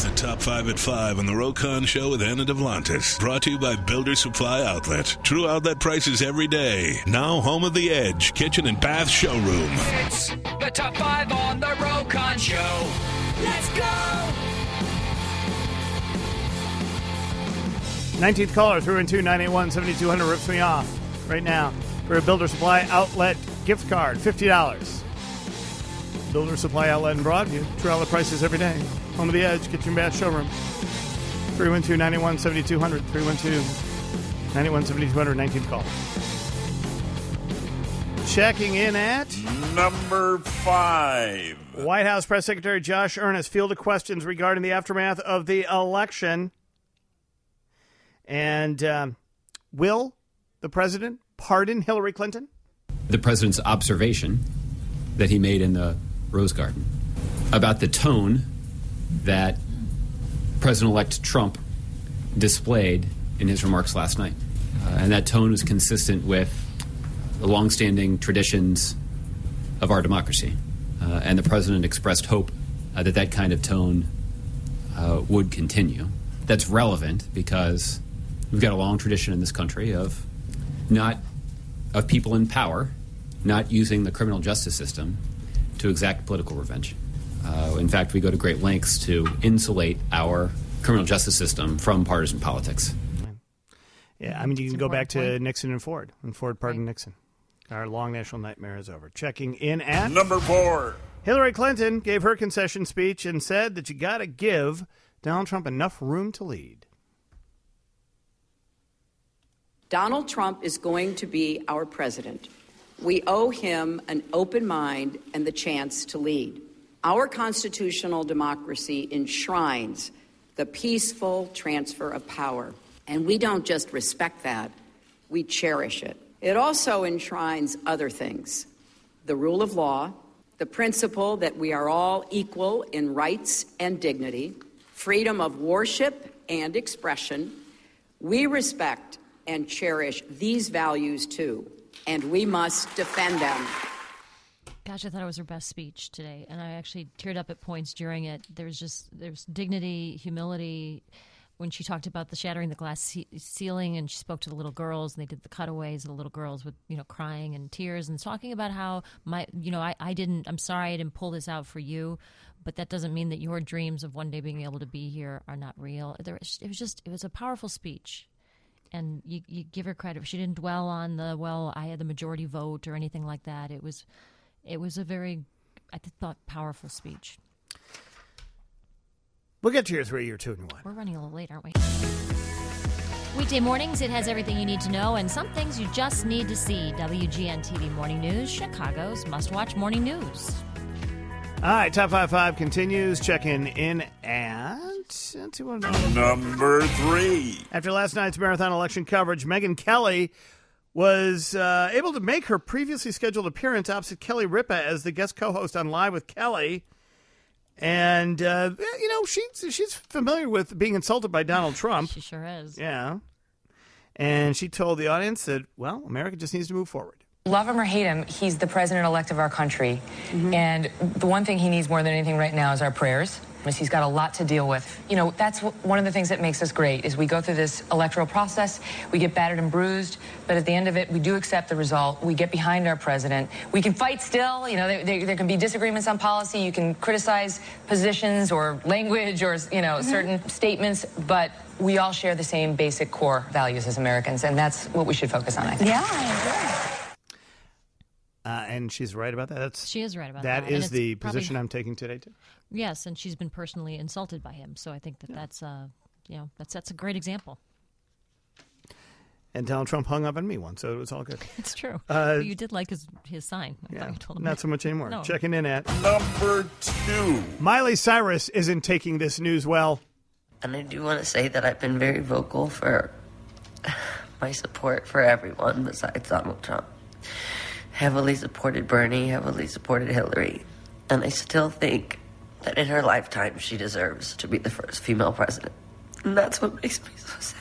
the Top 5 at 5 on the Rokon Show with Anna Devlantis. Brought to you by Builder Supply Outlet. True outlet prices every day. Now home of The Edge, kitchen and bath showroom. It's the Top 5 on the Rokon Show. Let's go! 19th caller, 312-981-7200 rips me off right now for a Builder Supply Outlet gift card, $50. Builder Supply Outlet in Broadview. True outlet prices every day. Home of The Edge, kitchen bath showroom. 312-981-7200. 312-981-7200, 19th call. Checking in at number 5. White House Press Secretary Josh Earnest fielded questions regarding the aftermath of the election. And will the president pardon Hillary Clinton? The president's observation that he made in the Rose Garden about the tone that President-elect Trump displayed in his remarks last night. And that tone was consistent with the longstanding traditions of our democracy. And the president expressed hope that that kind of tone would continue. That's relevant because we've got a long tradition in this country of people in power not using the criminal justice system to exact political revenge. In fact, we go to great lengths to insulate our criminal justice system from partisan politics. Yeah, I mean, you can go back to Nixon and Ford, when Ford pardoned Nixon. Our long national nightmare is over. Checking in at number 4. Hillary Clinton gave her concession speech and said that you got to give Donald Trump enough room to lead. Donald Trump is going to be our president. We owe him an open mind and the chance to lead. Our constitutional democracy enshrines the peaceful transfer of power. And we don't just respect that, we cherish it. It also enshrines other things: the rule of law, the principle that we are all equal in rights and dignity, freedom of worship and expression. We respect and cherish these values too, and we must defend them. Gosh, I thought it was her best speech today, and I actually teared up at points during it. There's dignity, humility. When she talked about the shattering the glass ceiling, and she spoke to the little girls, and they did the cutaways of the little girls with, crying and tears, and talking about how I'm sorry I didn't pull this out for you, but that doesn't mean that your dreams of one day being able to be here are not real. It was a powerful speech. And you give her credit. She didn't dwell on I had the majority vote or anything like that. It was a very, I thought, powerful speech. We'll get to your 3, your 2, and 1. We're running a little late, aren't we? Weekday mornings, it has everything you need to know and some things you just need to see. WGN-TV Morning News, Chicago's must-watch morning news. All right, Top 5 continues. Checking in at number 3. After last night's marathon election coverage, Megyn Kelly was able to make her previously scheduled appearance opposite Kelly Ripa as the guest co-host on Live with Kelly. And, she's familiar with being insulted by Donald Trump. She sure is. Yeah. And she told the audience that, America just needs to move forward. Love him or hate him, he's the president-elect of our country. Mm-hmm. And the one thing he needs more than anything right now is our prayers. He's got a lot to deal with. That's one of the things that makes us great, is we go through this electoral process, we get battered and bruised, but at the end of it, we do accept the result. We get behind our president. We can fight still. There can be disagreements on policy. You can criticize positions or language or, certain statements, but we all share the same basic core values as Americans, and that's what we should focus on, I think. Yeah, I agree. And she's right about that. She is right about that. That is the position I'm taking today, too. Yes, and she's been personally insulted by him. So I think that's a great example. And Donald Trump hung up on me once, so it was all good. It's true. But you did like his sign. I thought you told him not so much anymore. No. Checking in at number 2. Miley Cyrus isn't taking this news well. And I do want to say that I've been very vocal for my support for everyone besides Donald Trump. Heavily supported Bernie, heavily supported Hillary. And I still think that in her lifetime she deserves to be the first female president. And that's what makes me so sad.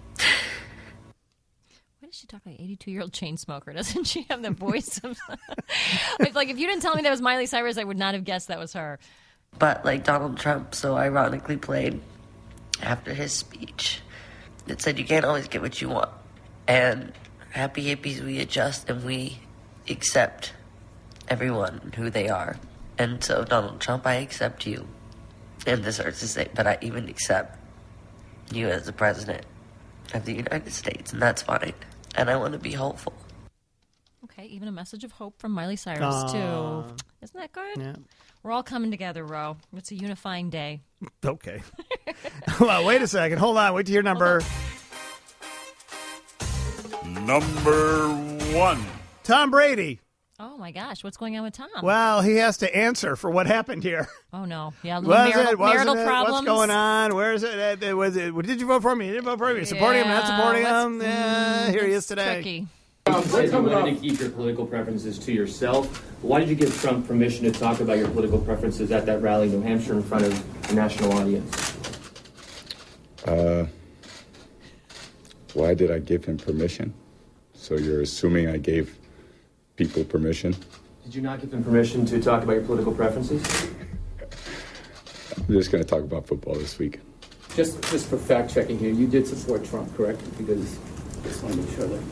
Why does she talk like an 82-year-old chain smoker? Doesn't she have the voice of... It's like, if you didn't tell me that was Miley Cyrus, I would not have guessed that was her. But like Donald Trump so ironically played after his speech, it said you can't always get what you want. And happy hippies, we adjust and we accept everyone who they are. And so Donald Trump, I accept you. And this hurts to say, but I even accept you as the president of the United States, and that's fine. And I want to be hopeful. Okay, even a message of hope from Miley Cyrus, too. Isn't that good? Yeah. We're all coming together, Ro. It's a unifying day. Okay. Well, wait a second. Hold on. Wait to hear number. Number 1. Tom Brady. Oh, my gosh. What's going on with Tom? Well, he has to answer for what happened here. Oh, no. Yeah, marital problems. What's going on? Where is it? Did you vote for me? You didn't vote for me. You're supporting him, not supporting him. Here he is today. Tricky. You said you wanted to keep your political preferences to yourself. Why did you give Trump permission to talk about your political preferences at that rally in New Hampshire in front of a national audience? Why did I give him permission? So you're assuming I gave people permission? Did you not give him permission to talk about your political preferences? I'm just going to talk about football this week. Just for fact checking here, you did support Trump, correct? Because I just want to make sure that.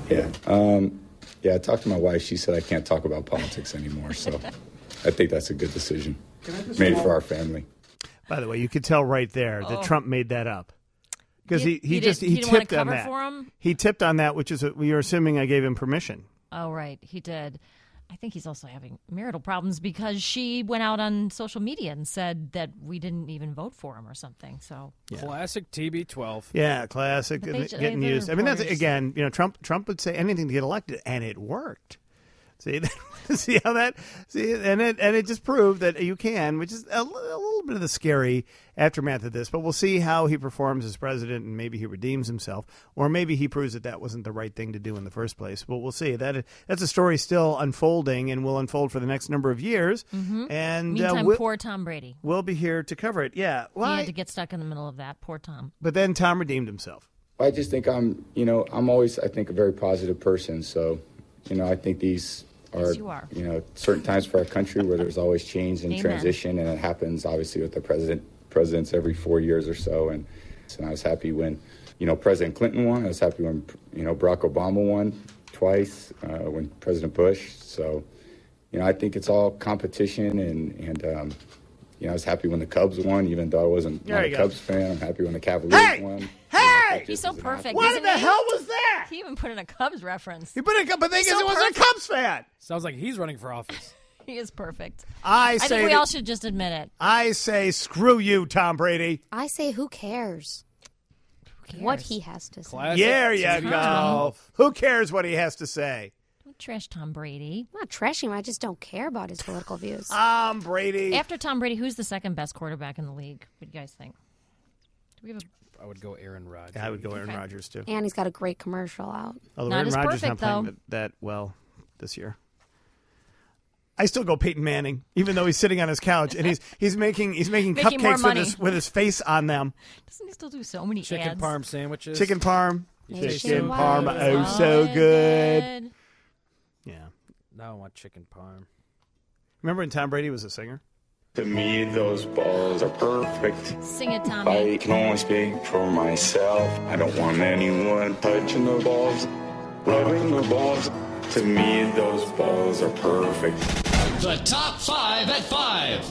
Yeah, I talked to my wife. She said I can't talk about politics anymore, so I think that's a good decision made for our family. By the way, you could tell right there that Trump made that up. Because he didn't tipped want on to that. for him? He tipped on that, which is you're assuming I gave him permission. Oh, right. He did. I think he's also having marital problems because she went out on social media and said that we didn't even vote for him or something. So Classic TB12. Yeah, classic. Getting used. I mean, that's again. Trump would say anything to get elected, and it worked. See how that? See, and it just proved that you can, which is a little bit of the scary aftermath of this. But we'll see how he performs as president, and maybe he redeems himself, or maybe he proves that wasn't the right thing to do in the first place. But we'll see. That's a story still unfolding, and will unfold for the next number of years. Mm-hmm. And meantime, poor Tom Brady. We'll be here to cover it. Yeah, he had to get stuck in the middle of that. Poor Tom. But then Tom redeemed himself. I just think I'm always, I think, a very positive person. So, I think these are, certain times for our country where there's always change and transition, and it happens obviously with the presidents every 4 years or so. And I was happy when, President Clinton won. I was happy when, Barack Obama won twice, when President Bush. So, I think it's all competition, and I was happy when the Cubs won, even though I wasn't a Cubs fan. I'm happy when the Cavaliers won. Hey! He's so perfect. What in the hell was that? He even put in a Cubs reference. He put in a, but they guess it wasn't a Cubs fan. Sounds like he's running for office. He is perfect. I think we all should just admit it. I say screw you, Tom Brady. I say who cares? What he has to say. Classic. There you go. Who cares what he has to say? Don't trash Tom Brady. I'm not trashing him. I just don't care about his political views. Tom Brady. After Tom Brady, who's the second best quarterback in the league? What do you guys think? Do we have I would go Aaron Rodgers. Yeah, I would go Aaron Rodgers, too. And he's got a great commercial out. Although Aaron Rodgers not playing that well this year. I still go Peyton Manning, even though he's sitting on his couch and he's making cupcakes with his face on them. Doesn't he still do so many chicken ads? parm sandwiches? Chicken parm. Chicken parm. Oh, so good. Yeah. Now I want chicken parm. Remember when Tom Brady was a singer? To me, those balls are perfect. Sing it, Tommy. I can only speak for myself. I don't want anyone touching the balls, rubbing the balls. To me, those balls are perfect. The top 5 at 5.